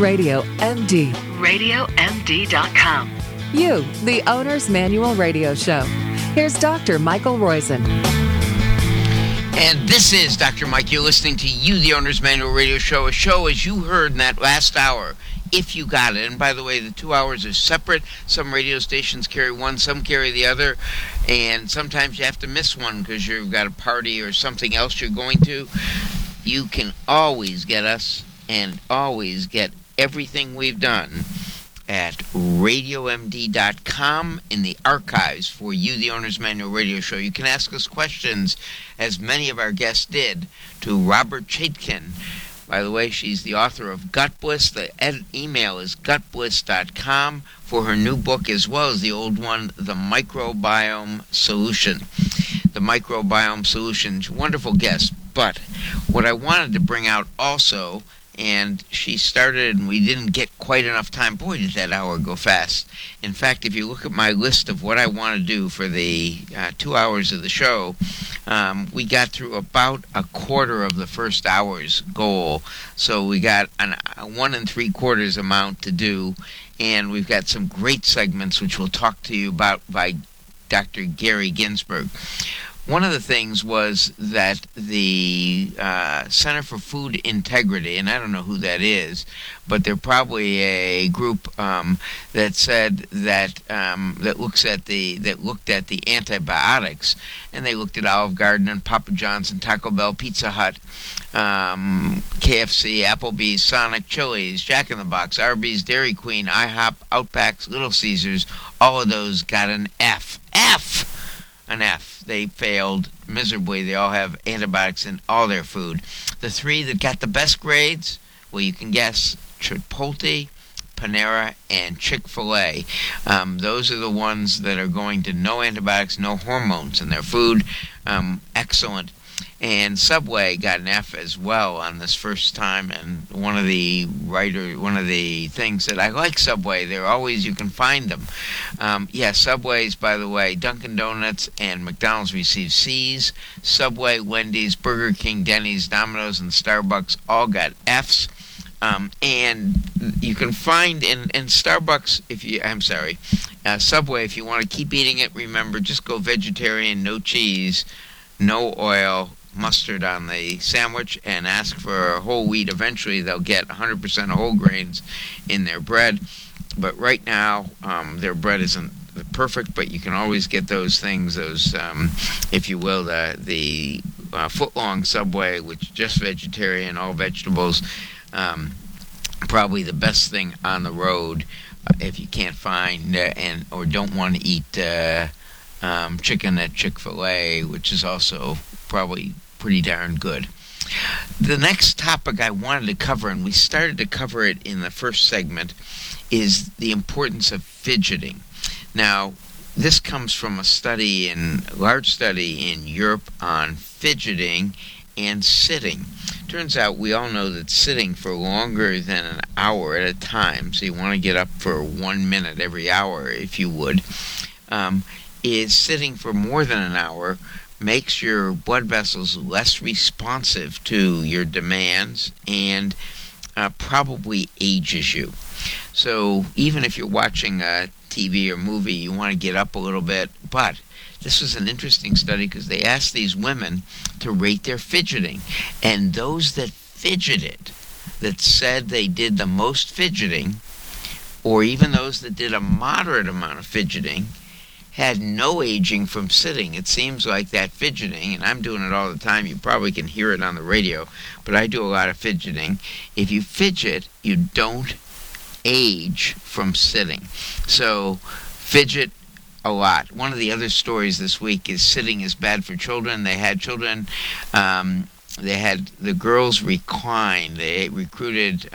Radio MD. RadioMD.com. You, the Owner's Manual Radio Show. Here's Dr. Michael Roizen. And this is Dr. Mike. You're listening to You, the Owner's Manual Radio Show, a show, as you heard in that last hour, if you got it. And by the way, the 2 hours are separate. Some radio stations carry one, some carry the other. And sometimes you have to miss one because you've got a party or something else you're going to. You can always get us and always get everything we've done at RadioMD.com in the archives for You, the Owner's Manual Radio Show. You can ask us questions, as many of our guests did, to Robert Chaikin. By the way, she's the author of Gut Bliss. The email is gutbliss.com for her new book, as well as the old one, The Microbiome Solution. The Microbiome Solution, wonderful guest. But what I wanted to bring out also, and she started and we didn't get quite enough time. Boy, did that hour go fast. In fact, if you look at my list of what I want to do for the 2 hours of the show, we got through about a quarter of the first hour's goal. So we got a 1 3/4 amount to do, and we've got some great segments which we'll talk to you about by Dr. Gary Ginsberg. One of the things was that the Center for Food Integrity, and I don't know who that is, but they're probably a group that said that that looked at the antibiotics, and they looked at Olive Garden and Papa John's and Taco Bell, Pizza Hut, KFC, Applebee's, Sonic, Chili's, Jack in the Box, Arby's, Dairy Queen, IHOP, Outback, Little Caesars. All of those got an F. An F. They failed miserably. They all have antibiotics in all their food. The three that got the best grades, well, you can guess: Chipotle, Panera, and Chick-fil-A. Those are the ones that are going to no antibiotics, no hormones in their food. Excellent. And Subway got an F as well on this first time. And one of the things that I like Subway, they're always, you can find them. Subway's, by the way, Dunkin' Donuts and McDonald's received C's. Subway, Wendy's, Burger King, Denny's, Domino's, and Starbucks all got F's. And you can find in Starbucks, Subway, if you want to keep eating it, remember, just go vegetarian, no cheese, no oil, mustard on the sandwich, and ask for whole wheat. Eventually they'll get 100% whole grains in their bread. But right now, their bread isn't perfect, but you can always get those things, if you will, the foot-long Subway, which just vegetarian, all vegetables. Probably the best thing on the road if you can't find or don't want to eat chicken at Chick-fil-A, which is also probably pretty darn good. The next topic I wanted to cover, and we started to cover it in the first segment, is the importance of fidgeting. Now, this comes from a large study in Europe on fidgeting and sitting. Turns out we all know that sitting for longer than an hour at a time, so you want to get up for 1 minute every hour if you would, is sitting for more than an hour makes your blood vessels less responsive to your demands and probably ages you. So even if you're watching a TV or movie, you want to get up a little bit. But this was an interesting study because they asked these women to rate their fidgeting. And those that fidgeted, that said they did the most fidgeting, or even those that did a moderate amount of fidgeting, had no aging from sitting. It seems like that fidgeting, and I'm doing it all the time, you probably can hear it on the radio, but I do a lot of fidgeting. If you fidget, you don't age from sitting. So fidget a lot. One of the other stories this week is sitting is bad for children. They had children, they had the girls recline. They recruited,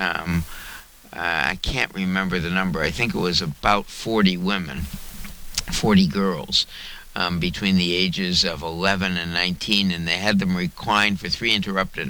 I can't remember the number, I think it was about 40 women, 40 girls between the ages of 11 and 19, and they had them recline for 3 interrupted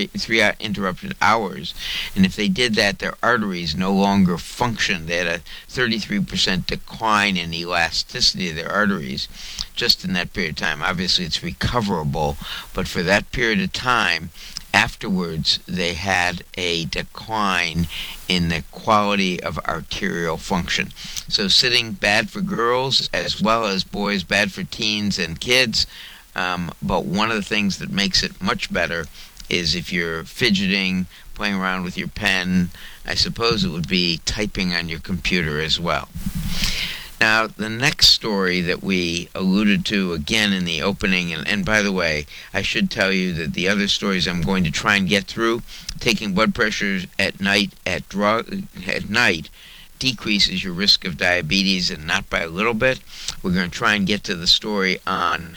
hours. And if they did that, their arteries no longer functioned. They had a 33% decline in elasticity of their arteries just in that period of time. Obviously, it's recoverable, but for that period of time, afterwards they had a decline in the quality of arterial function. So sitting, bad for girls as well as boys, bad for teens and kids. But one of the things that makes it much better is if you're fidgeting, playing around with your pen. I suppose it would be typing on your computer as well. Now, the next story that we alluded to again in the opening, and by the way, I should tell you that the other stories I'm going to try and get through, taking blood pressures at night decreases your risk of diabetes, and not by a little bit. We're going to try and get to the story on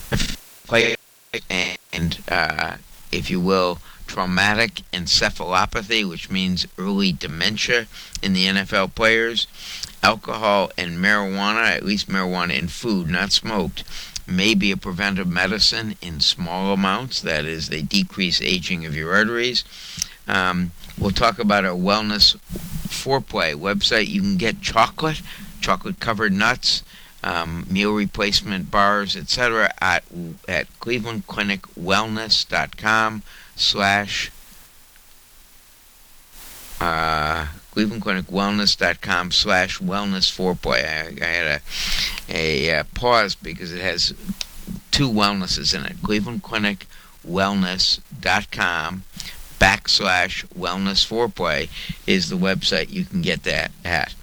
and if you will, traumatic encephalopathy, which means early dementia in the NFL players. Alcohol and marijuana, at least marijuana in food, not smoked, may be a preventive medicine in small amounts. That is, they decrease aging of your arteries. We'll talk about our Wellness Foreplay website. You can get chocolate-covered nuts, meal replacement bars, etc. at clevelandclinicwellness.com/ clevelandclinicwellness.com/wellness4play. I had a pause because it has two wellnesses in it. clevelandclinicwellness.com/wellness4play is the website you can get that at.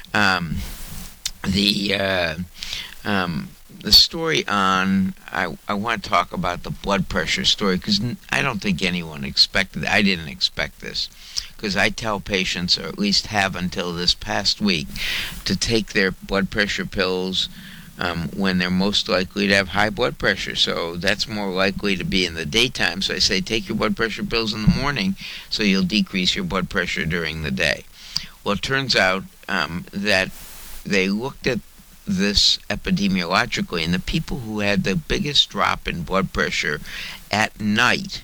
The story on, I want to talk about the blood pressure story, because I don't think anyone expected it. I didn't expect this, because I tell patients, or at least have until this past week, to take their blood pressure pills when they're most likely to have high blood pressure. So that's more likely to be in the daytime. So I say take your blood pressure pills in the morning so you'll decrease your blood pressure during the day. Well, it turns out that they looked at this epidemiologically, and the people who had the biggest drop in blood pressure at night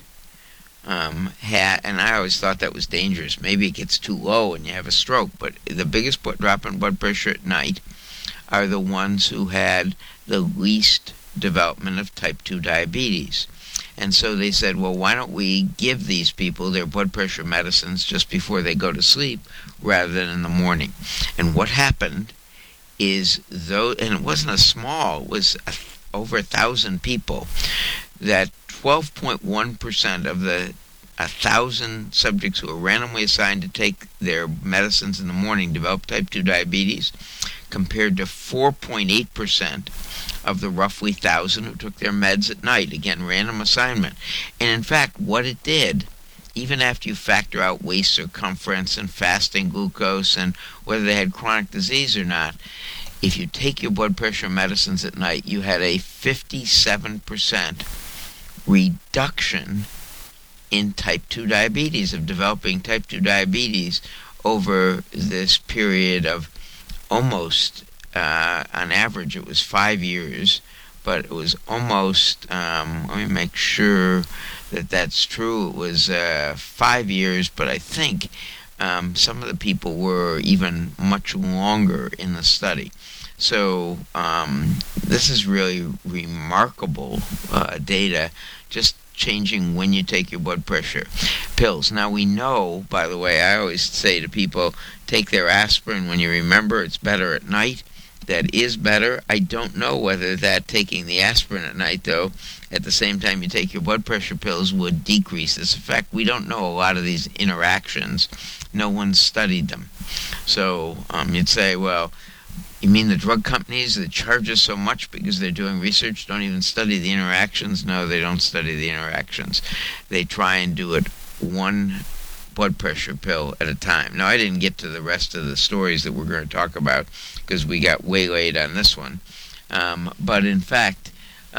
had, and I always thought that was dangerous. Maybe it gets too low and you have a stroke, but the biggest drop in blood pressure at night are the ones who had the least development of type 2 diabetes. And so they said, well, why don't we give these people their blood pressure medicines just before they go to sleep rather than in the morning? And what happened is, though, and it wasn't a small, it was over 1,000 people, that 12.1% of the 1,000 subjects who were randomly assigned to take their medicines in the morning developed type 2 diabetes, compared to 4.8% of the roughly 1,000 who took their meds at night. Again, random assignment. And in fact, what it did, even after you factor out waist circumference and fasting glucose and whether they had chronic disease or not, if you take your blood pressure medicines at night, you had a 57% reduction in type 2 diabetes, of developing type 2 diabetes over this period of almost, on average, it was 5 years, but it was almost, let me make sure that that's true. It was 5 years, but I think some of the people were even much longer in the study. So this is really remarkable data, just changing when you take your blood pressure pills. Now we know, by the way, I always say to people, take their aspirin when you remember. It's better at night. That is better. I don't know whether that taking the aspirin at night, though, at the same time you take your blood pressure pills, would decrease this effect. We don't know a lot of these interactions. No one's studied them. So you'd say, well, you mean the drug companies that charge us so much because they're doing research don't even study the interactions? No, they don't study the interactions. They try and do it one blood pressure pill at a time. Now, I didn't get to the rest of the stories that we're going to talk about because we got waylaid on this one. But in fact,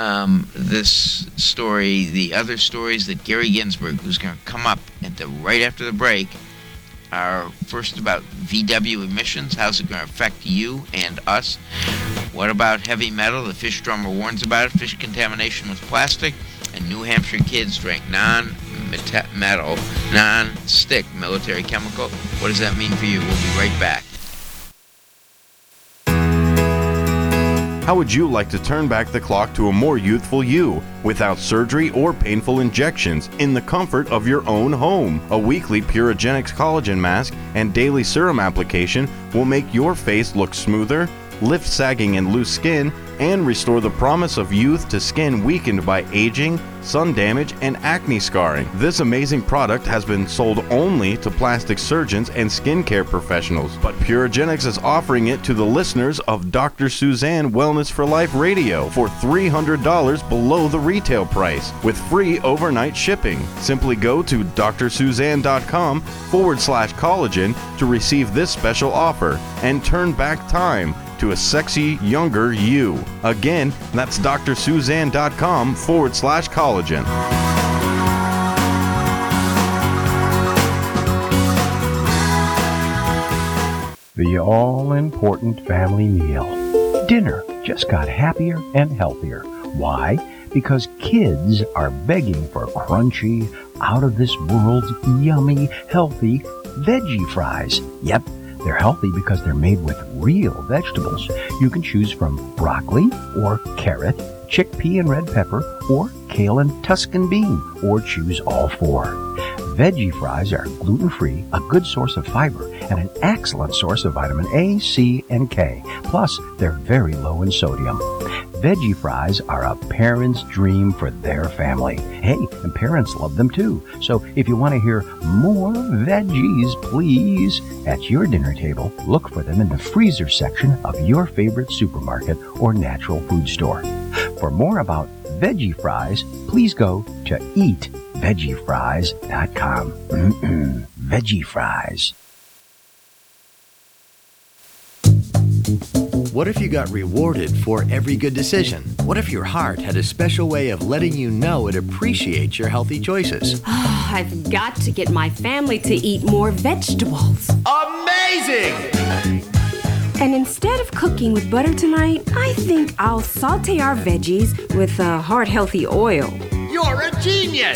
this story, the other stories that Gary Ginsberg, who's going to come up right after the break, are first about VW emissions. How's it going to affect you and us? What about heavy metal? The fish drummer warns about it. Fish contamination with plastic. And New Hampshire kids drink non-metal, non-stick military chemical. What does that mean for you? We'll be right back. How would you like to turn back the clock to a more youthful you without surgery or painful injections in the comfort of your own home? A weekly Purogenics collagen mask and daily serum application will make your face look smoother, lift sagging and loose skin, and restore the promise of youth to skin weakened by aging, sun damage, and acne scarring. This amazing product has been sold only to plastic surgeons and skincare professionals, but Purogenics is offering it to the listeners of Dr. Suzanne Wellness for Life Radio for $300 below the retail price with free overnight shipping. Simply go to drsuzanne.com/collagen to receive this special offer and turn back time to a sexy, younger you. Again, that's drsuzanne.com/collagen. The all-important family meal. Dinner just got happier and healthier. Why? Because kids are begging for crunchy, out-of-this-world, yummy, healthy veggie fries. Yep. They're healthy because they're made with real vegetables. You can choose from broccoli or carrot, chickpea and red pepper, or kale and Tuscan bean, or choose all four. Veggie fries are gluten-free, a good source of fiber, and an excellent source of vitamin A, C, and K. Plus, they're very low in sodium. Veggie fries are a parent's dream for their family. Hey, and parents love them too. So if you want to hear more veggies, please, at your dinner table, look for them in the freezer section of your favorite supermarket or natural food store. For more about veggie fries, please go to eatveggiefries.com. Veggie fries. What if you got rewarded for every good decision? What if your heart had a special way of letting you know it appreciates your healthy choices? I've got to get my family to eat more vegetables. Amazing! And instead of cooking with butter tonight, I think I'll saute our veggies with heart-healthy oil. You're a genius!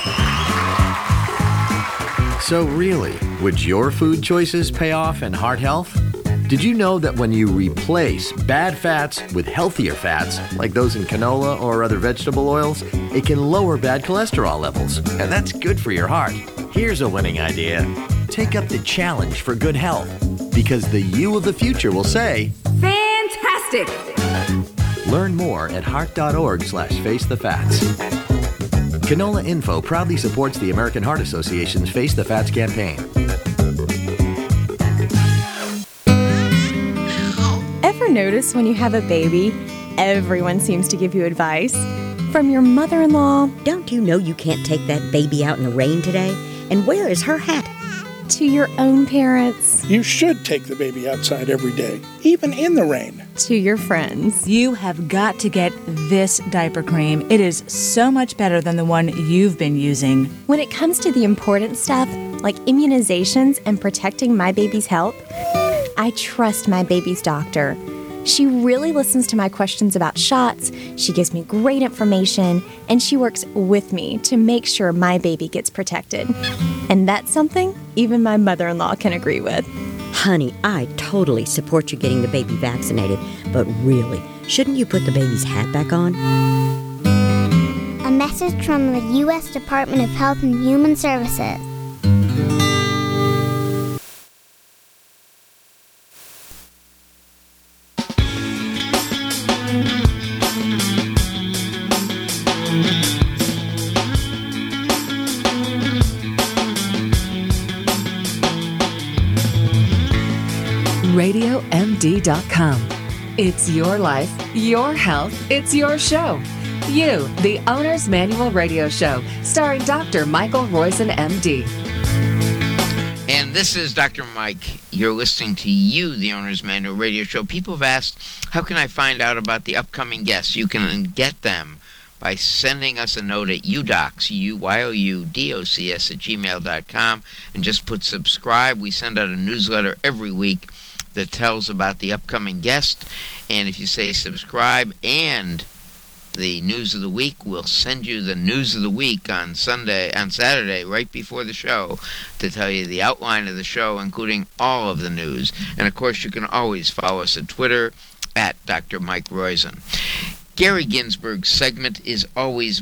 So really, would your food choices pay off in heart health? Did you know that when you replace bad fats with healthier fats, like those in canola or other vegetable oils, it can lower bad cholesterol levels, and that's good for your heart. Here's a winning idea. Take up the challenge for good health, because the you of the future will say, Fantastic! Learn more at heart.org/facethefats. Canola Info proudly supports the American Heart Association's Face the Fats campaign. Ever notice when you have a baby, everyone seems to give you advice? From your mother-in-law, Don't you know you can't take that baby out in the rain today? And where is her hat? to your own parents, You should take the baby outside every day, even in the rain. to your friends. You have got to get this diaper cream. It is so much better than the one you've been using. When it comes to the important stuff, like immunizations and protecting my baby's health, I trust my baby's doctor. She really listens to my questions about shots, she gives me great information, and she works with me to make sure my baby gets protected. And that's something even my mother-in-law can agree with. Honey, I totally support you getting the baby vaccinated, but really, shouldn't you put the baby's hat back on? A message from the U.S. Department of Health and Human Services. RadioMD.com. It's your life, your health, it's your show. You, the Owner's Manual Radio Show, starring Dr. Michael Roizen, MD. And this is Dr. Mike. You're listening to You, the Owner's Manual Radio Show. People have asked, how can I find out about the upcoming guests? You can get them by sending us a note at udocs, UYOUDOCS @gmail.com, and just put subscribe. We send out a newsletter every week that tells about the upcoming guest. And if you say subscribe and the news of the week, we'll send you the news of the week on Saturday, right before the show, to tell you the outline of the show, including all of the news. And of course, you can always follow us at Twitter at Dr. Mike Roizen. Gary Ginsberg's segment is always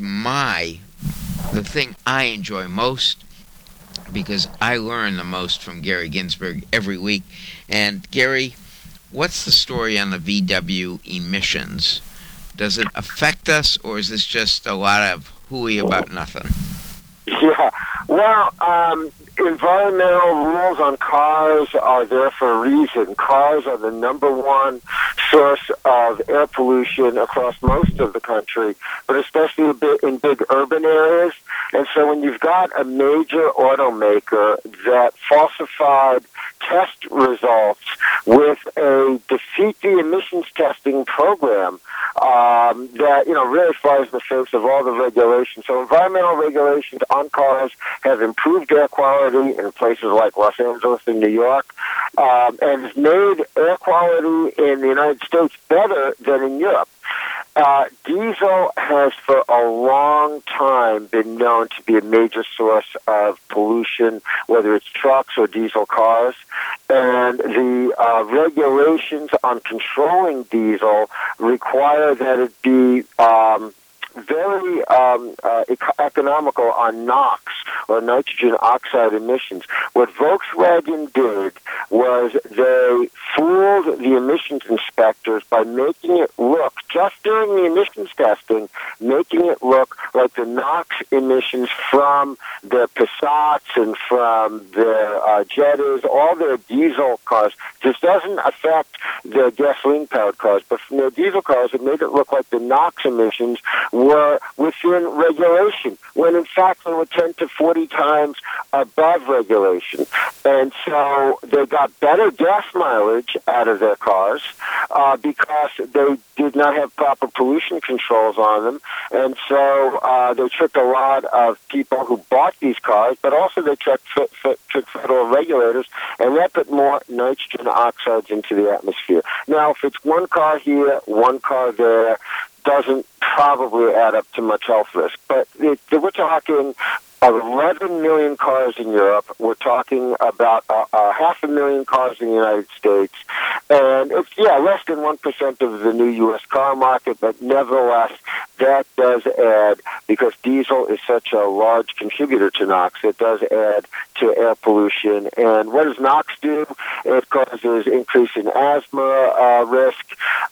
the thing I enjoy most, because I learn the most from Gary Ginsberg every week. And Gary, what's the story on the VW emissions? Does it affect us, or is this just a lot of hooey about nothing? Yeah, well, environmental rules on cars are there for a reason. Cars are the number one source of air pollution across most of the country, but especially in big urban areas. And so when you've got a major automaker that falsified test results with a defeat the emissions testing program that really flies in the face of all the regulations. So environmental regulations on cars have improved air quality in places like Los Angeles and New York, and has made air quality in the United States better than in Europe. Diesel has for a long time been known to be a major source of pollution, whether it's trucks or diesel cars. And the regulations on controlling diesel require that it be very economical on NOx, or nitrogen oxide emissions. What Volkswagen did was they fooled the emissions inspectors by making it look, just during the emissions testing, making it look like the NOx emissions from their Passats and from their Jettas, all their diesel cars. This doesn't affect their gasoline-powered cars, but from their diesel cars, it made it look like the NOx emissions were within regulation, when in fact they were 10 to 40 times above regulation. And so they got better gas mileage out of their cars because they did not have proper pollution controls on them. And so they tricked a lot of people who bought these cars, but also they tricked federal regulators, and that put more nitrogen oxides into the atmosphere. Now, if it's one car here, one car there, doesn't probably add up to much health risk. But we're talking of 11 million cars in Europe. We're talking about 500,000 cars in the United States. And it's, less than 1% of the new U.S. car market, but nevertheless, that does add, because diesel is such a large contributor to NOx, it does add to air pollution. And what does NOx do? It causes increase in asthma risk,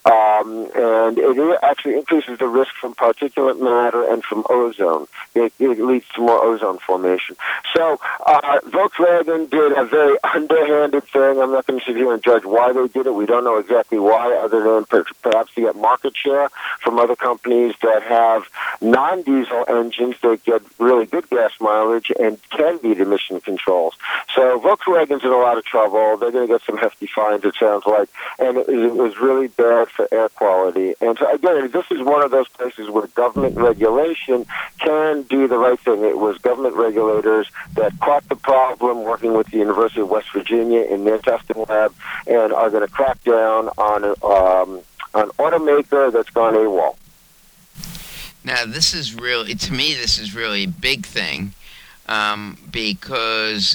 and it actually increases the risk from particulate matter and from ozone. It leads to more ozone formation. So Volkswagen did a very underhanded thing. I'm not going to sit here and judge why they did it. We don't know exactly why, other than perhaps to get market share from other companies that have non-diesel engines that get really good gas mileage and can meet emission controls. So Volkswagen's in a lot of trouble. They're going to get some hefty fines, it sounds like, and it was really bad for air quality. And so, again, this is one of those places where government regulation can do the right thing. It was government regulators that caught the problem, working with the University of West Virginia in their testing lab, and are going to crack down on an automaker that's gone AWOL. Now, this is really, to me, this is really a big thing, because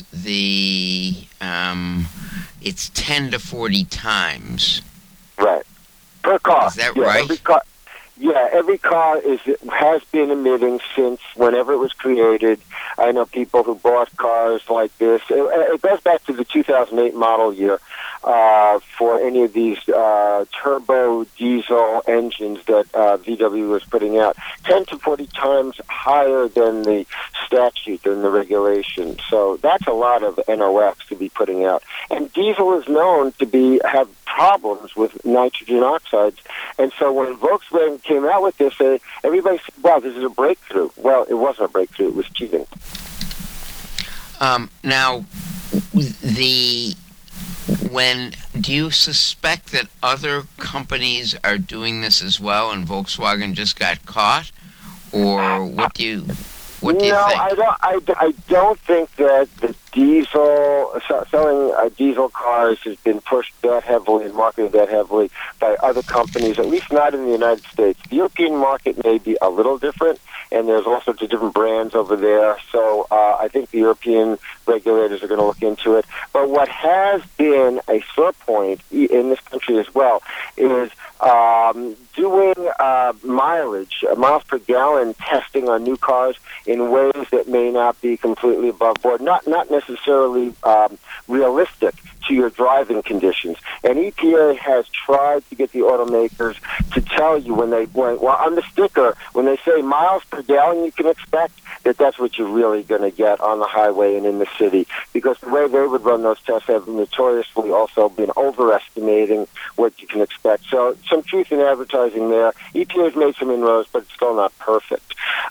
it's 10 to 40 times. Right. Per car. Is that right? Every car has been emitting since whenever it was created. I know people who bought cars like this. It goes back to the 2008 model year for any of these turbo diesel engines that VW was putting out. 10 to 40 times higher than the statute, than the regulation. So that's a lot of NOx to be putting out. And diesel is known to have problems with nitrogen oxides. And so when Volkswagen came out with this, everybody said, wow, this is a breakthrough. Well, it wasn't a breakthrough. It was cheating. Now, do you suspect that other companies are doing this as well, and Volkswagen just got caught? Or what do you think? I don't think that the selling diesel cars has been pushed that heavily and marketed that heavily by other companies, at least not in the United States. The European market may be a little different, and there's all sorts of different brands over there. So I think the European regulators are going to look into it. But what has been a sore point in this country as well is doing mileage, miles per gallon testing on new cars in ways that may not be completely above board, not necessarily realistic to your driving conditions. And EPA has tried to get the automakers to tell you when on the sticker, when they say miles per gallon you can expect, that's what you're really going to get on the highway and in the city, because the way they would run those tests have notoriously also been overestimating what you can expect. So some truth in advertising there. EPA has made some inroads, but it's still not perfect.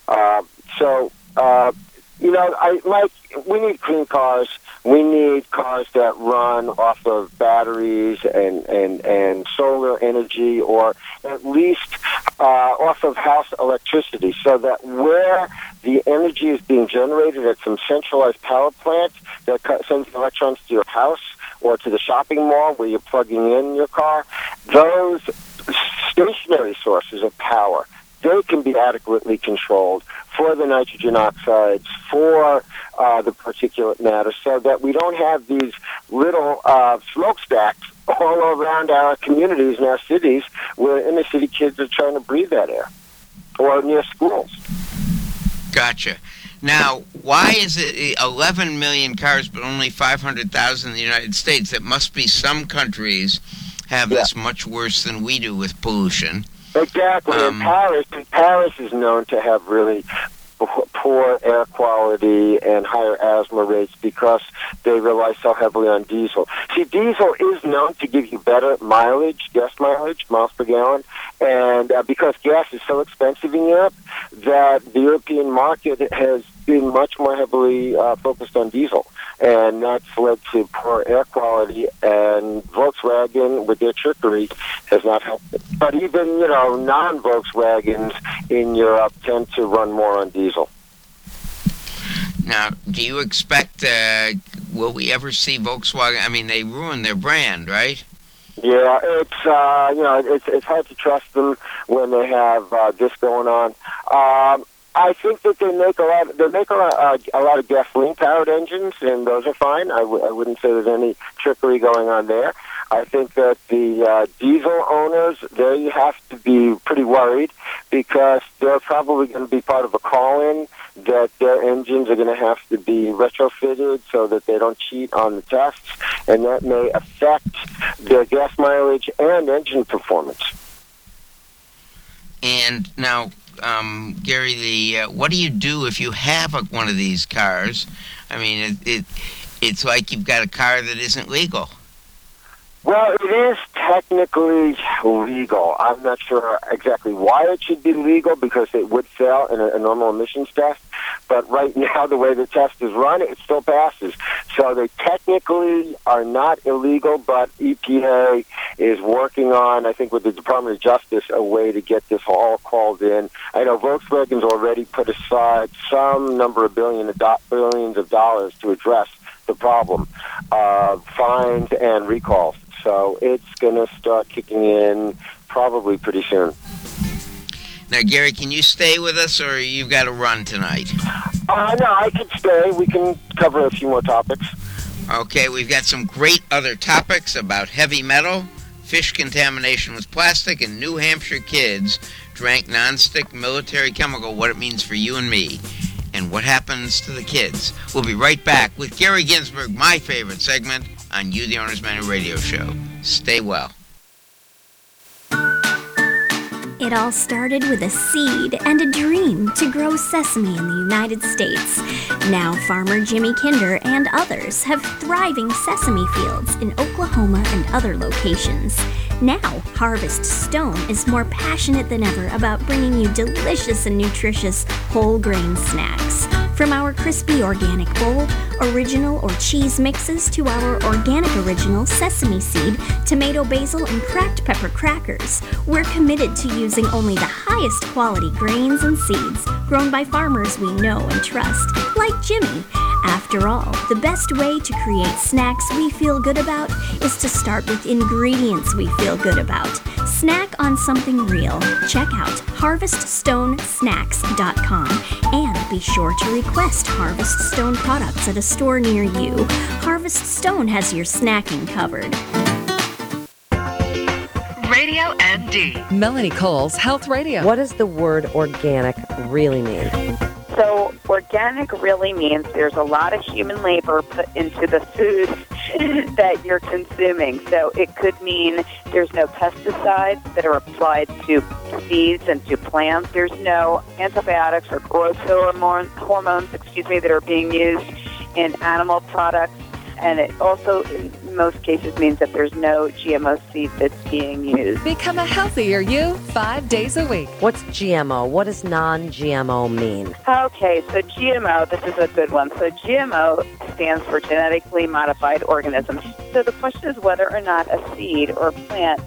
We need clean cars. We need cars that run off of batteries and solar energy, or at least off of house electricity, so that where the energy is being generated at some centralized power plant that sends the electrons to your house or to the shopping mall where you're plugging in your car, those stationary sources of power, they can be adequately controlled for the nitrogen oxides, for the particulate matter, so that we don't have these little smokestacks all around our communities and our cities where inner city kids are trying to breathe that air, or near schools. Gotcha. Now, why is it 11 million cars but only 500,000 in the United States? It must be some countries have this much worse than we do with pollution. Exactly. Paris is known to have really poor air quality and higher asthma rates because they rely so heavily on diesel. See, diesel is known to give you better mileage, gas mileage, miles per gallon, and because gas is so expensive in Europe, that the European market has been much more heavily focused on diesel. And that's led to poor air quality, and Volkswagen, with their trickery, has not helped it. But even, non-Volkswagens in Europe tend to run more on diesel. Now, do you expect, will we ever see Volkswagen? I mean, they ruined their brand, right? Yeah, it's hard to trust them when they have this going on. I think that they make a lot of gasoline-powered engines, and those are fine. I wouldn't say there's any trickery going on there. I think that the diesel owners, there you have to be pretty worried, because they're probably going to be part of a call-in that their engines are going to have to be retrofitted so that they don't cheat on the tests, and that may affect their gas mileage and engine performance. And now, Gary, what do you do if you have one of these cars? I mean, it's like you've got a car that isn't legal. Well, it is technically legal. I'm not sure exactly why it should be legal, because it would fail in a normal emissions test. But right now, the way the test is run, it still passes. So they technically are not illegal, but EPA is working on, I think with the Department of Justice, a way to get this all called in. I know Volkswagen's already put aside some number of billions of dollars to address the problem of fines and recalls. So it's going to start kicking in probably pretty soon. Now, Gary, can you stay with us, or you've got to run tonight? No, I can stay. We can cover a few more topics. Okay, we've got some great other topics about heavy metal, fish contamination with plastic, and New Hampshire kids drank nonstick military chemical, what it means for you and me, and what happens to the kids. We'll be right back with Gary Ginsberg, my favorite segment on You, the Owner's Manual Radio Show. Stay well. It all started with a seed and a dream to grow sesame in the United States. Now farmer Jimmy Kinder and others have thriving sesame fields in Oklahoma and other locations. Now, Harvest Stone is more passionate than ever about bringing you delicious and nutritious whole grain snacks. From our crispy organic bowl, original or cheese mixes, to our organic original sesame seed, tomato, basil, and cracked pepper crackers, we're committed to using only the highest quality grains and seeds grown by farmers we know and trust, like Jimmy. After all, the best way to create snacks we feel good about is to start with ingredients we feel good about. Snack on something real. Check out HarvestStoneSnacks.com and be sure to request Harvest Stone products at a store near you. Harvest Stone has your snacking covered. Radio Radio MD. Melanie Cole's Health Radio. What does the word organic really mean? So organic really means there's a lot of human labor put into the food that you're consuming. So it could mean there's no pesticides that are applied to seeds and to plants. There's no antibiotics or growth hormones, that are being used in animal products. And it also, in most cases, means that there's no GMO seed that's being used. Become a healthier you 5 days a week. What's GMO? What does non-GMO mean? Okay, so GMO, this is a good one. So GMO stands for genetically modified organisms. So the question is whether or not a seed or plant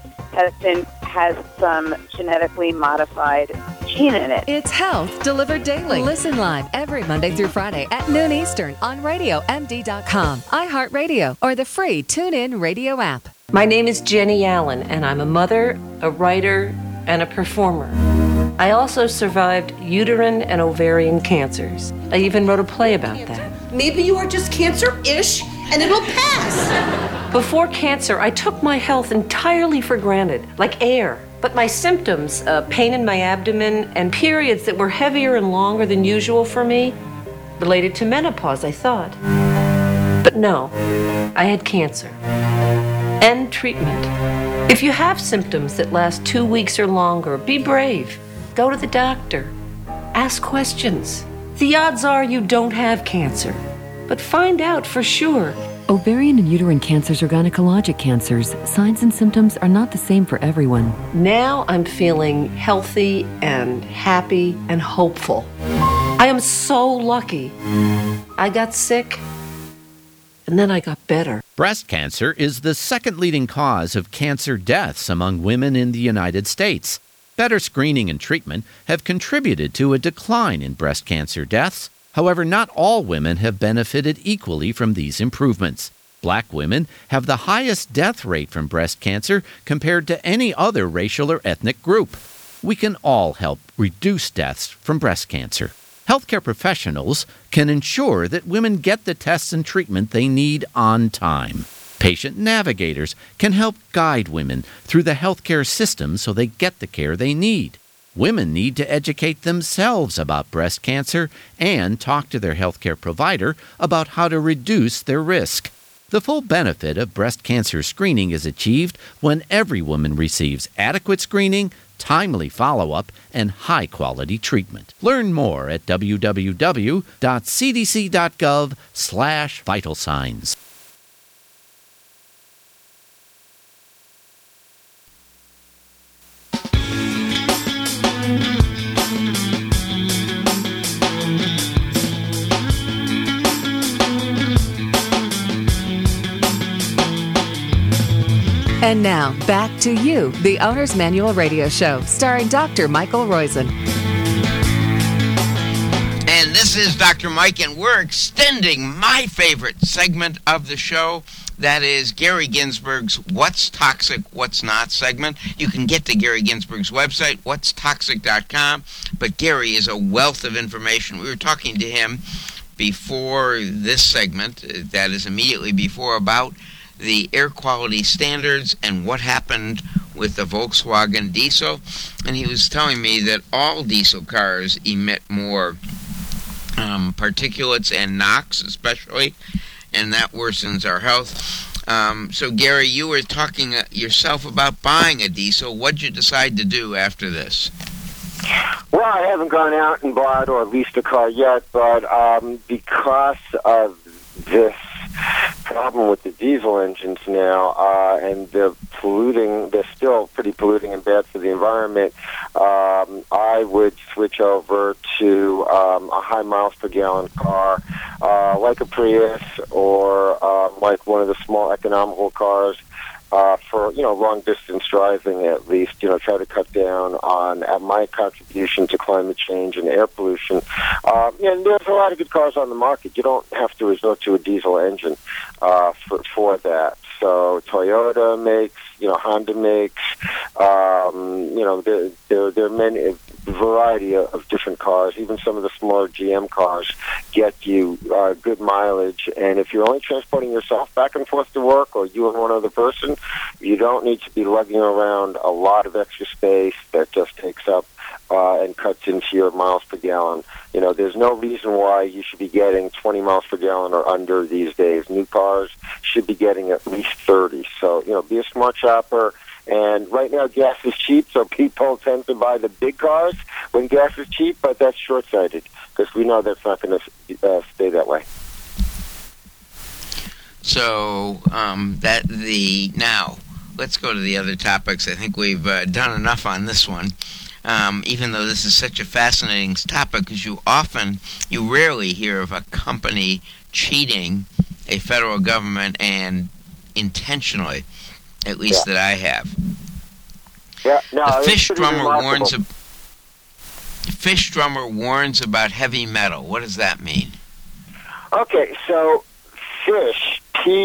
has some genetically modified gene in it. It's health delivered daily. Listen live every Monday through Friday at noon Eastern on RadioMD.com, iHeartRadio, or the free TuneIn Radio app. My name is Jenny Allen, and I'm a mother, a writer, and a performer. I also survived uterine and ovarian cancers. I even wrote a play about that. Maybe you are just cancer-ish, and it'll pass. Before cancer, I took my health entirely for granted, like air. But my symptoms, pain in my abdomen, and periods that were heavier and longer than usual for me, related to menopause, I thought. But no, I had cancer. And treatment. If you have symptoms that last 2 weeks or longer, be brave. Go to the doctor. Ask questions. The odds are you don't have cancer. But find out for sure. Ovarian and uterine cancers are gynecologic cancers. Signs and symptoms are not the same for everyone. Now I'm feeling healthy and happy and hopeful. I am so lucky. I got sick, and then I got better. Breast cancer is the second leading cause of cancer deaths among women in the United States. Better screening and treatment have contributed to a decline in breast cancer deaths. However, not all women have benefited equally from these improvements. Black women have the highest death rate from breast cancer compared to any other racial or ethnic group. We can all help reduce deaths from breast cancer. Healthcare professionals can ensure that women get the tests and treatment they need on time. Patient navigators can help guide women through the healthcare system so they get the care they need. Women need to educate themselves about breast cancer and talk to their healthcare provider about how to reduce their risk. The full benefit of breast cancer screening is achieved when every woman receives adequate screening, timely follow-up, and high-quality treatment. Learn more at www.cdc.gov/vital signs. And now, back to you, the Owner's Manual Radio Show, starring Dr. Michael Roizen. And this is Dr. Mike, and we're extending my favorite segment of the show. That is Gary Ginsberg's What's Toxic, What's Not segment. You can get to Gary Ginsberg's website, whatstoxic.com. But Gary is a wealth of information. We were talking to him before this segment, that is immediately before, about the air quality standards and what happened with the Volkswagen diesel. And he was telling me that all diesel cars emit more particulates and NOx especially, and that worsens our health. So Gary, you were talking yourself about buying a diesel. What'd you decide to do after this? Well, I haven't gone out and bought or leased a car yet, but because of this problem with the diesel engines now, and they're still pretty polluting and bad for the environment, I would switch over to a high miles per gallon car, like a Prius or like one of the small economical cars, for long distance driving at least. Try to cut down on my contribution to climate change and air pollution. And there's a lot of good cars on the market. You don't have to resort to a diesel engine for that. So Toyota makes, Honda makes, there are many. variety of different cars. Even some of the smaller GM cars get you good mileage. And if you're only transporting yourself back and forth to work, or you and one other person, you don't need to be lugging around a lot of extra space that just takes up and cuts into your miles per gallon. You know, there's no reason why you should be getting 20 miles per gallon or under these days. New cars should be getting at least 30. So, you know, be a smart shopper. And right now, gas is cheap, so people tend to buy the big cars when gas is cheap, but that's short-sighted because we know that's not going to stay that way. So now let's go to the other topics. I think we've done enough on this one. Even though this is such a fascinating topic, because you rarely hear of a company cheating a federal government, and intentionally, at least that I have. Yeah, no, the fish drummer warns about heavy metal. What does that mean? Okay, so Phish,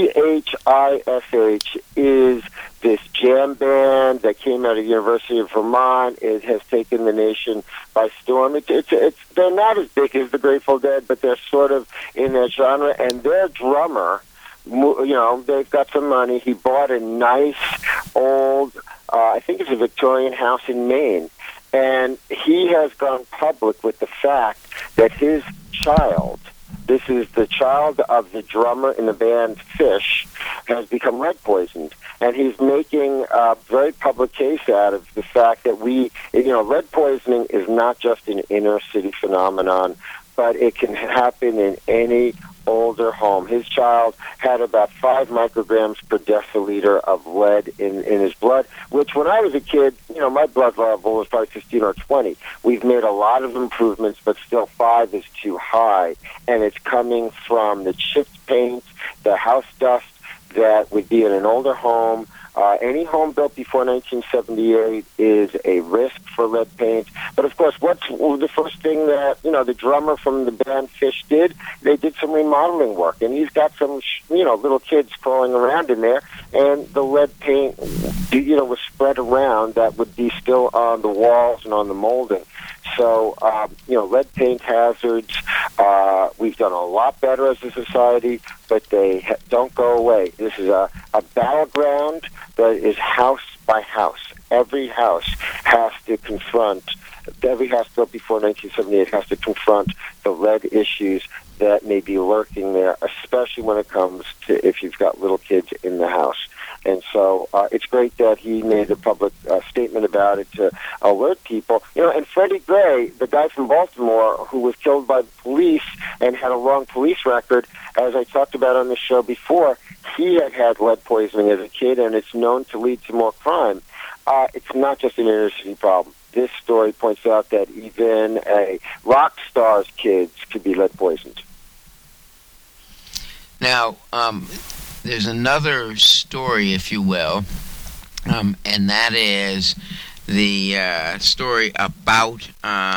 Phish, is this jam band that came out of the University of Vermont. It has taken the nation by storm. They're not as big as the Grateful Dead, but they're sort of in that genre. And their drummer, you know, they've got some money. He bought a nice old, I think it's a Victorian house in Maine. And he has gone public with the fact that his child, this is the child of the drummer in the band Phish, has become lead poisoned. And he's making a very public case out of the fact that lead poisoning is not just an inner city phenomenon, but it can happen in any older home. His child had about 5 micrograms per deciliter of lead in his blood, which when I was a kid, you know, my blood level was probably 15 or 20. We've made a lot of improvements, but still 5 is too high. And it's coming from the chipped paint, the house dust that would be in an older home. Any home built before 1978 is a risk for lead paint. But of course, what's the first thing that, you know, the drummer from the band Phish did? They did some remodeling work, and he's got some, you know, little kids crawling around in there, and the lead paint, you know, was spread around that would be still on the walls and on the molding. So, you know, lead paint hazards, we've done a lot better as a society, but they don't go away. This is a battleground that is house by house. Every house has to confront, every house built before 1978 has to confront the lead issues that may be lurking there, especially when it comes to if you've got little kids in the house. And so it's great that he made a public statement about it to alert people. You know, and Freddie Gray, the guy from Baltimore who was killed by the police and had a long police record, as I talked about on the show before, he had lead poisoning as a kid, and it's known to lead to more crime. It's not just an inner city problem. This story points out that even a rock star's kids could be lead poisoned. Now, there's another story, if you will, and that is the story about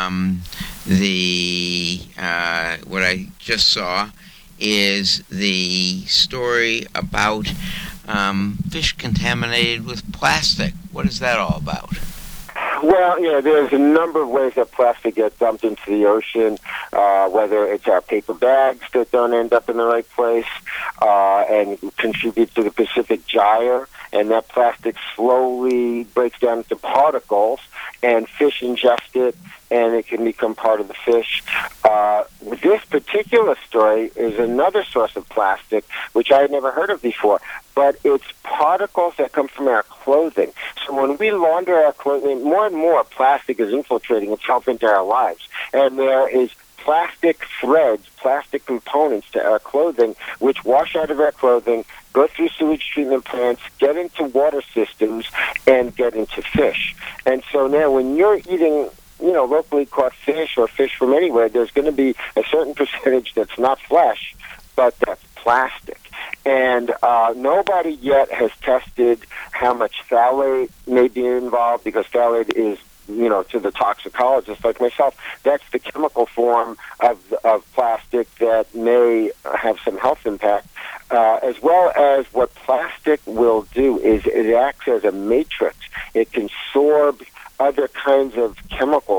what I just saw is the story about fish contaminated with plastic. What is that all about? Well, yeah, there's a number of ways that plastic gets dumped into the ocean, whether it's our paper bags that don't end up in the right place and contribute to the Pacific Gyre, and that plastic slowly breaks down into particles, and fish ingest it, and it can become part of the fish. This particular story is another source of plastic, which I had never heard of before, but it's particles that come from our clothing. So when we launder our clothing, more and more plastic is infiltrating itself into our lives, and there is plastic threads, plastic components to our clothing, which wash out of our clothing, go through sewage treatment plants, get into water systems, and get into fish. And so now when you're eating, you know, locally caught fish or fish from anywhere, there's going to be a certain percentage that's not flesh, but that's plastic. And nobody yet has tested how much phthalate may be involved, because phthalate is, you know, to the toxicologist like myself, that's the chemical form of plastic that may have some health impact. As well as what plastic will do is it acts as a matrix. It can absorb other kinds of chemicals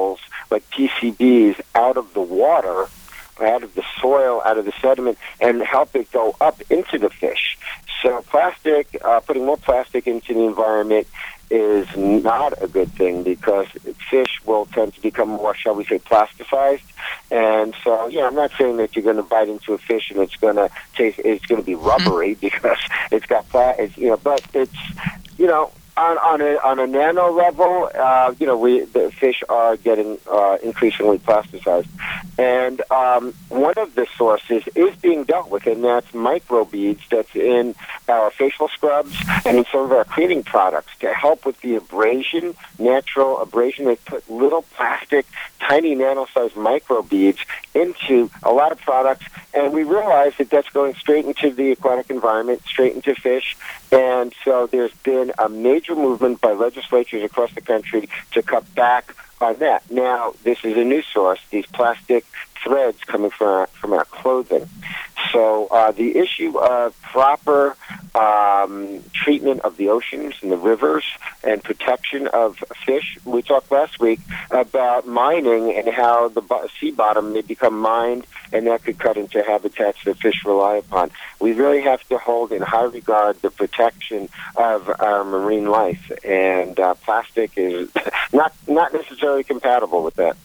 like PCBs out of the water, out of the soil, out of the sediment, and help it go up into the fish. So putting more plastic into the environment is not a good thing, because fish will tend to become more, shall we say, plasticized. And so, I'm not saying that you're going to bite into a fish and it's going to be rubbery because it's got plastic, but it's, on a nano level, the fish are getting increasingly plasticized. And one of the sources is being dealt with, and that's microbeads that's in our facial scrubs and in some of our cleaning products to help with the abrasion, natural abrasion. They put little plastic, tiny nano-sized microbeads into a lot of products, and we realize that that's going straight into the aquatic environment, straight into fish. And so there's been a major movement by legislatures across the country to cut back on that. Now, this is a new source, these plastic threads coming from our clothing. So the issue of proper treatment of the oceans and the rivers and protection of fish. We talked last week about mining and how the sea bottom may become mined, and that could cut into habitats that fish rely upon. We really have to hold in high regard the protection of our marine life, and plastic is not necessarily compatible with that.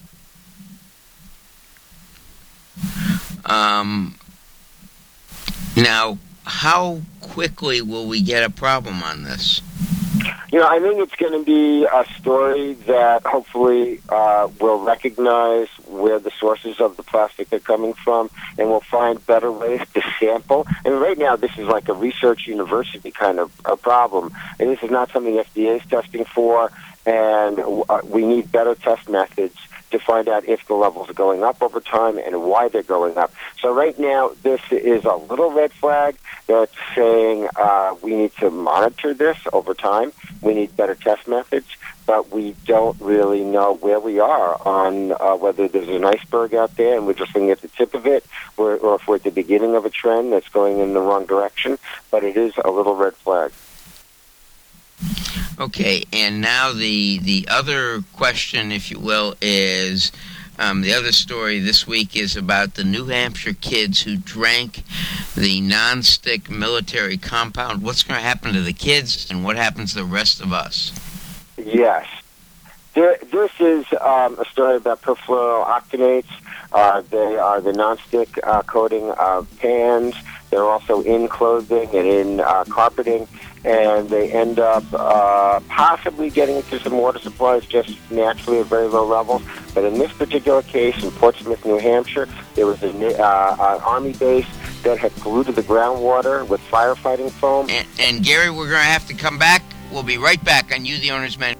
Now, how quickly will we get a problem on this? I think it's going to be a story that hopefully will recognize where the sources of the plastic are coming from, and we'll find better ways to sample. And right now, this is like a research university kind of a problem. And this is not something FDA is testing for, and we need better test methods to find out if the levels are going up over time and why they're going up. So right now, this is a little red flag that's saying we need to monitor this over time. We need better test methods, but we don't really know where we are on whether there's an iceberg out there and we're just looking at the tip of it, or if we're at the beginning of a trend that's going in the wrong direction. But it is a little red flag. Okay, and now the other question, if you will, is the other story this week is about the New Hampshire kids who drank the nonstick military compound. What's going to happen to the kids, and what happens to the rest of us? Yes. This is a story about perfluorooctanates. They are the nonstick coating of pans. They're also in clothing and in carpeting, and they end up possibly getting into some water supplies just naturally at very low levels. But in this particular case, in Portsmouth, New Hampshire, there was an Army base that had polluted the groundwater with firefighting foam. And Gary, we're going to have to come back. We'll be right back on You, the Owner's Manual.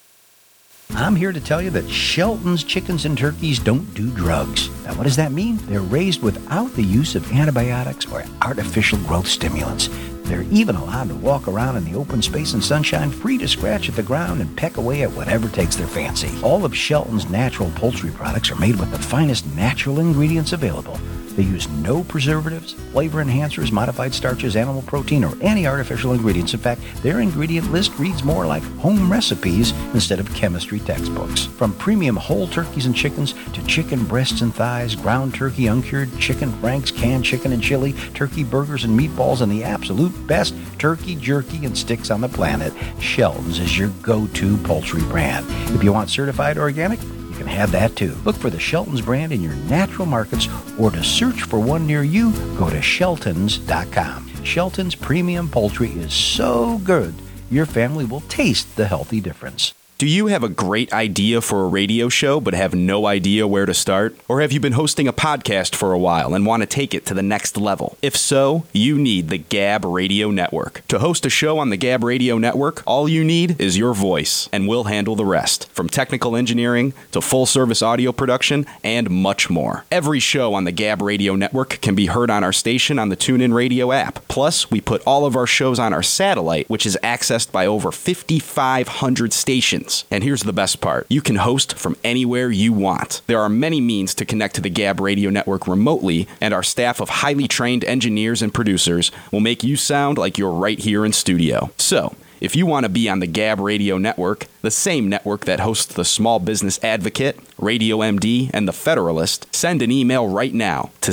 I'm here to tell you that Shelton's chickens and turkeys don't do drugs. Now, what does that mean? They're raised without the use of antibiotics or artificial growth stimulants. They're even allowed to walk around in the open space and sunshine, free to scratch at the ground and peck away at whatever takes their fancy. All of Shelton's natural poultry products are made with the finest natural ingredients available. They use no preservatives, flavor enhancers, modified starches, animal protein, or any artificial ingredients. In fact, their ingredient list reads more like home recipes instead of chemistry textbooks. From premium whole turkeys and chickens to chicken breasts and thighs, ground turkey, uncured chicken franks, canned chicken and chili, turkey burgers and meatballs, and the absolute best turkey jerky and sticks on the planet, Shelton's is your go-to poultry brand. If you want certified organic, can have that too. Look for the Shelton's brand in your natural markets, or to search for one near you, go to Sheltons.com. Shelton's premium poultry is so good, your family will taste the healthy difference. Do you have a great idea for a radio show but have no idea where to start? Or have you been hosting a podcast for a while and want to take it to the next level? If so, you need the Gab Radio Network. To host a show on the Gab Radio Network, all you need is your voice, and we'll handle the rest. From technical engineering to full-service audio production and much more. Every show on the Gab Radio Network can be heard on our station on the TuneIn Radio app. Plus, we put all of our shows on our satellite, which is accessed by over 5,500 stations. And here's the best part. You can host from anywhere you want. There are many means to connect to the Gab Radio Network remotely, and our staff of highly trained engineers and producers will make you sound like you're right here in studio. So, If you want to be on the Gab Radio Network, the same network that hosts the Small Business Advocate, Radio MD, and the Federalist, send an email right now to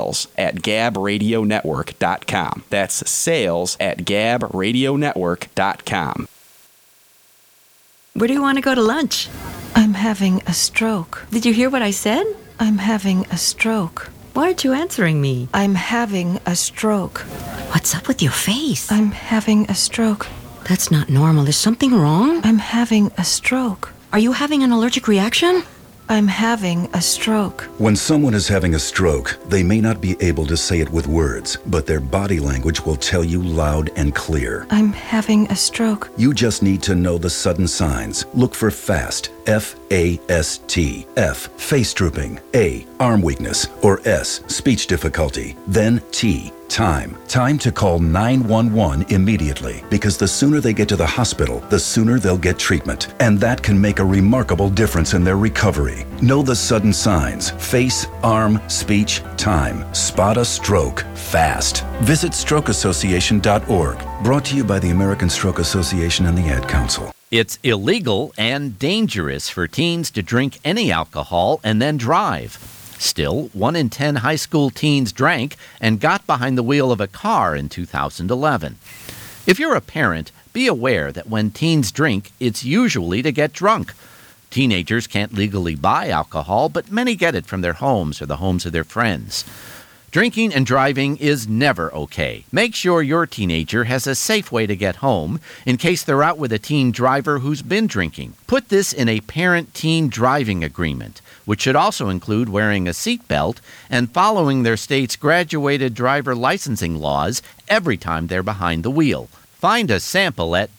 sales@gabradionetwork.com. That's sales@gabradionetwork.com. Where do you want to go to lunch? I'm having a stroke. Did you hear what I said? I'm having a stroke. Why aren't you answering me? I'm having a stroke. What's up with your face? I'm having a stroke. That's not normal. Is something wrong? I'm having a stroke. Are you having an allergic reaction? I'm having a stroke. When someone is having a stroke, they may not be able to say it with words, but their body language will tell you loud and clear. I'm having a stroke. You just need to know the sudden signs. Look for FAST, F-A-S-T. F, face drooping. A, arm weakness. Or S, speech difficulty. Then T, time. Time to call 911 immediately, because the sooner they get to the hospital, the sooner they'll get treatment. And that can make a remarkable difference in their recovery. Know the sudden signs. Face, arm, speech, time. Spot a stroke fast. Visit strokeassociation.org. Brought to you by the American Stroke Association and the Ad Council. It's illegal and dangerous for teens to drink any alcohol and then drive. Still, 1 in 10 high school teens drank and got behind the wheel of a car in 2011. If you're a parent, be aware that when teens drink, it's usually to get drunk. Teenagers can't legally buy alcohol, but many get it from their homes or the homes of their friends. Drinking and driving is never okay. Make sure your teenager has a safe way to get home in case they're out with a teen driver who's been drinking. Put this in a parent-teen driving agreement, which should also include wearing a seatbelt and following their state's graduated driver licensing laws every time they're behind the wheel. Find a sample at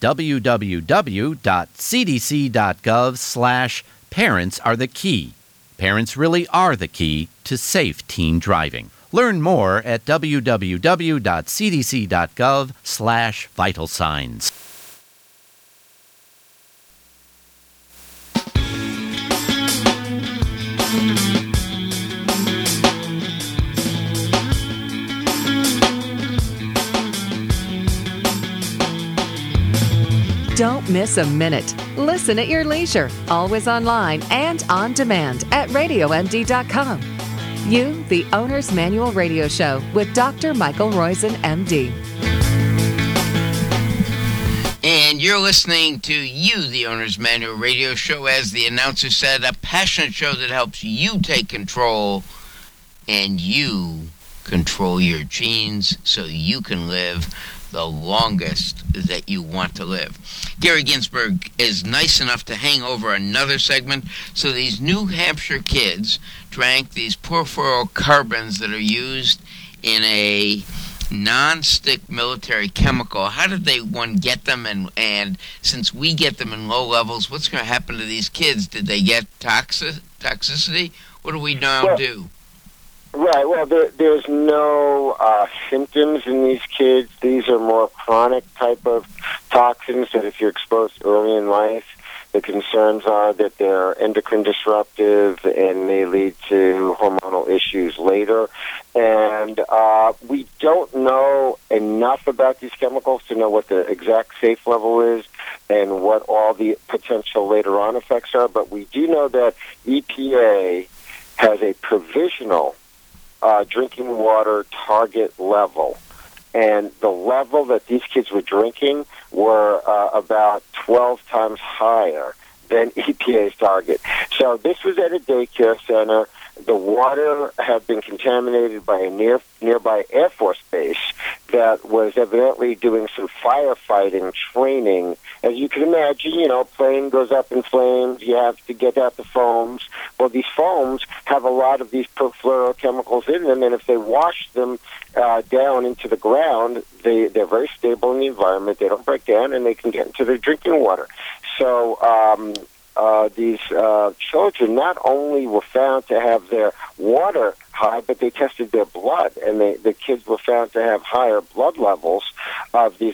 www.cdc.gov/parents are the key. Parents really are the key to safe teen driving. Learn more at www.cdc.gov/vital signs. Don't miss a minute. Listen at your leisure, always online and on demand at RadioMD.com. You, the Owner's Manual Radio Show with Dr. Michael Roizen, MD. And you're listening to You, the Owner's Manual Radio Show. As the announcer said, a passionate show that helps you take control and you control your genes so you can live the longest that you want to live. Gary Ginsberg is nice enough to hang over another segment. So these New Hampshire kids drank these perfluorocarbons that are used in a non-stick military chemical. How did they, one, get them? And since we get them in low levels, what's going to happen to these kids? Did they get toxicity? What do we now do? Right. Well, there's no symptoms in these kids. These are more chronic type of toxins that if you're exposed early in life, the concerns are that they're endocrine disruptive and may lead to hormonal issues later. And we don't know enough about these chemicals to know what the exact safe level is and what all the potential later on effects are. But we do know that EPA has a provisional drinking water target level. And the level that these kids were drinking were about 12 times higher than EPA's target. So this was at a daycare center. The water had been contaminated by a nearby Air Force base that was evidently doing some firefighting training. As you can imagine, plane goes up in flames. You have to get out the foams. Well, these foams have a lot of these perfluorochemicals in them, and if they wash them down into the ground, they're very stable in the environment. They don't break down, and they can get into their drinking water. So these children not only were found to have their water high, but they tested their blood, and the kids were found to have higher blood levels of these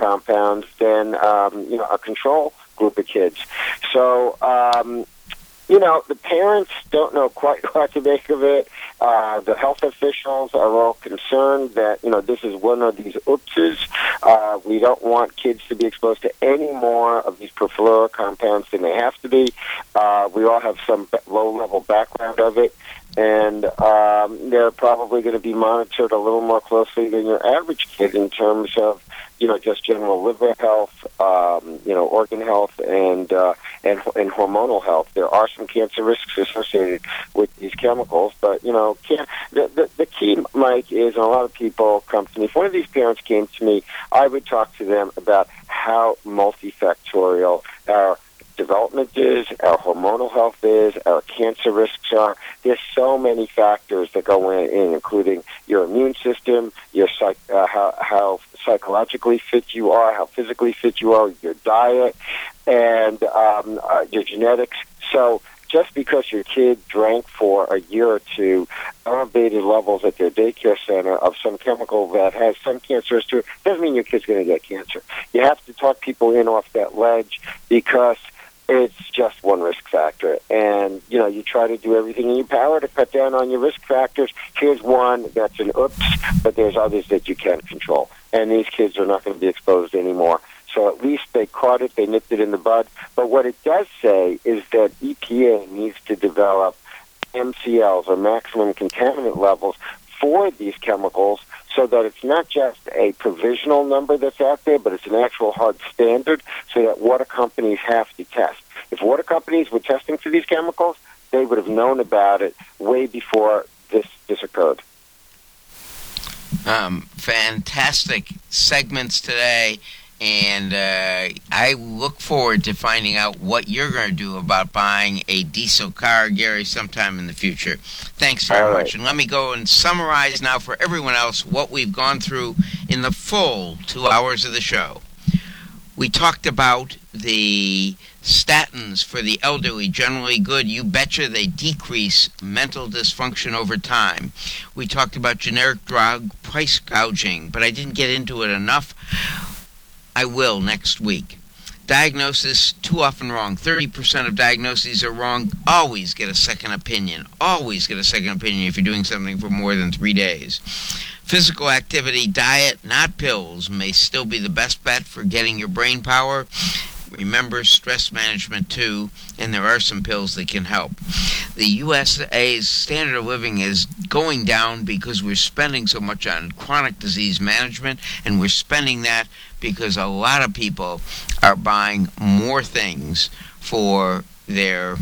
perfluorocompounds than a control group of kids. So the parents don't know quite what to make of it. The health officials are all concerned that, this is one of these oopses. We don't want kids to be exposed to any more of these perfluoride compounds than they have to be. We all have some low-level background of it, and they're probably going to be monitored a little more closely than your average kid in terms of, just general liver health, organ health, and hormonal health. There are some cancer risks associated with these chemicals, but the key, Mike, is, and a lot of people come to me. If one of these parents came to me, I would talk to them about how multifactorial our development is, our hormonal health is, our cancer risks are. There's so many factors that go in, including your immune system, your how psychologically fit you are, how physically fit you are, your diet, and your genetics. So just because your kid drank for a year or two elevated levels at their daycare center of some chemical that has some cancerous to it, doesn't mean your kid's going to get cancer. You have to talk people in off that ledge because it's just one risk factor. And, you try to do everything in your power to cut down on your risk factors. Here's one that's an oops, but there's others that you can't control. And these kids are not going to be exposed anymore. So at least they caught it, they nipped it in the bud. But what it does say is that EPA needs to develop MCLs, or maximum contaminant levels, for these chemicals so that it's not just a provisional number that's out there, but it's an actual hard standard so that water companies have to test. If water companies were testing for these chemicals, they would have known about it way before this occurred. Fantastic segments today. And I look forward to finding out what you're going to do about buying a diesel car, Gary, sometime in the future. Thanks very much. And let me go and summarize now for everyone else what we've gone through in the full 2 hours of the show. We talked about the statins for the elderly, generally good. You betcha they decrease mental dysfunction over time. We talked about generic drug price gouging, but I didn't get into it enough. I will next week. Diagnosis, too often wrong. 30% of diagnoses are wrong. Always get a second opinion. Always get a second opinion if you're doing something for more than 3 days. Physical activity, diet, not pills, may still be the best bet for getting your brain power. Remember stress management too, and there are some pills that can help. The USA's standard of living is going down because we're spending so much on chronic disease management, and we're spending that because a lot of people are buying more things for their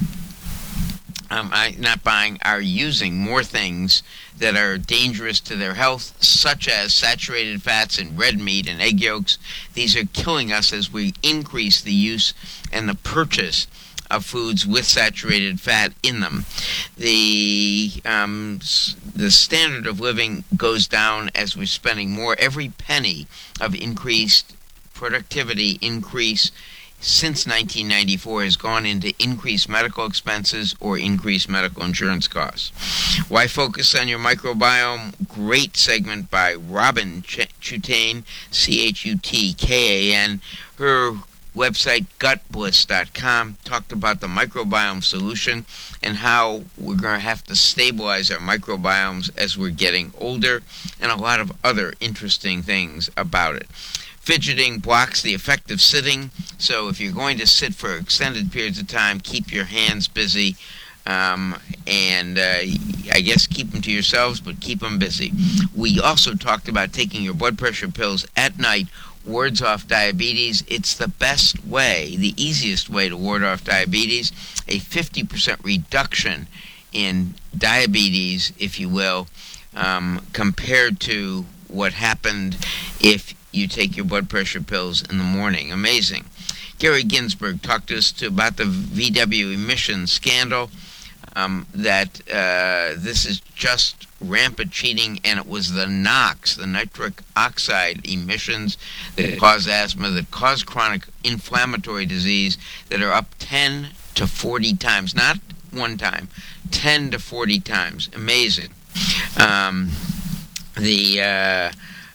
are using more things that are dangerous to their health, such as saturated fats in red meat and egg yolks. These are killing us as we increase the use and the purchase of foods with saturated fat in them. The standard of living goes down as we're spending more. Every penny of increased productivity increase since 1994 has gone into increased medical expenses or increased medical insurance costs. Why focus on your microbiome? Great segment by Robin Chutane, Chutkan. Her website, gutbliss.com, talked about the microbiome solution and how we're going to have to stabilize our microbiomes as we're getting older, and a lot of other interesting things about it. Fidgeting blocks the effect of sitting, so if you're going to sit for extended periods of time, keep your hands busy, and I guess keep them to yourselves, but keep them busy. We also talked about taking your blood pressure pills at night, wards off diabetes. It's the best way, the easiest way to ward off diabetes, a 50% reduction in diabetes, if you will, compared to what happened if you take your blood pressure pills in the morning. Amazing. Gary Ginsberg talked to us about the VW emissions scandal, that this is just rampant cheating, and it was the NOx, the nitric oxide emissions, that cause asthma, that cause chronic inflammatory disease, that are up 10 to 40 times, not one time, 10 to 40 times. Amazing.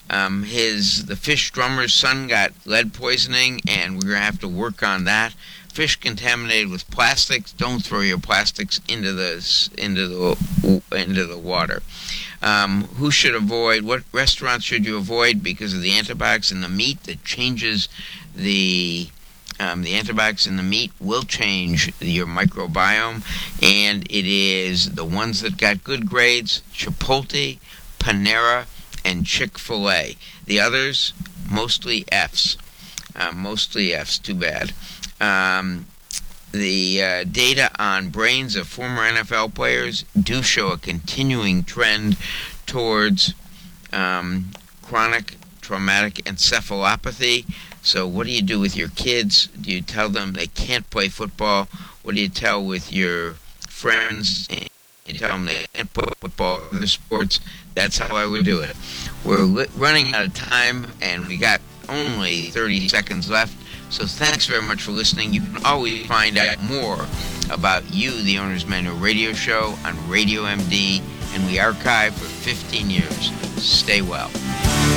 The fish drummer's son got lead poisoning, and we're going to have to work on that. fish contaminated with plastics, don't throw your plastics into the water. Who should avoid? What restaurants should you avoid because of the antibiotics in the meat that changes the antibiotics in the meat will change your microbiome, and it is the ones that got good grades: Chipotle, Panera, and Chick-fil-A. The others, mostly Fs. Too bad. The data on brains of former NFL players do show a continuing trend towards chronic traumatic encephalopathy. So what do you do with your kids? Do you tell them they can't play football? What do you tell with your friends? You tell them they can't play football or other sports? That's how I would do it. We're running out of time, and we got only 30 seconds left. So thanks very much for listening. You can always find out more about You, the Owner's Manual radio show on Radio MD, and we archive for 15 years. Stay well.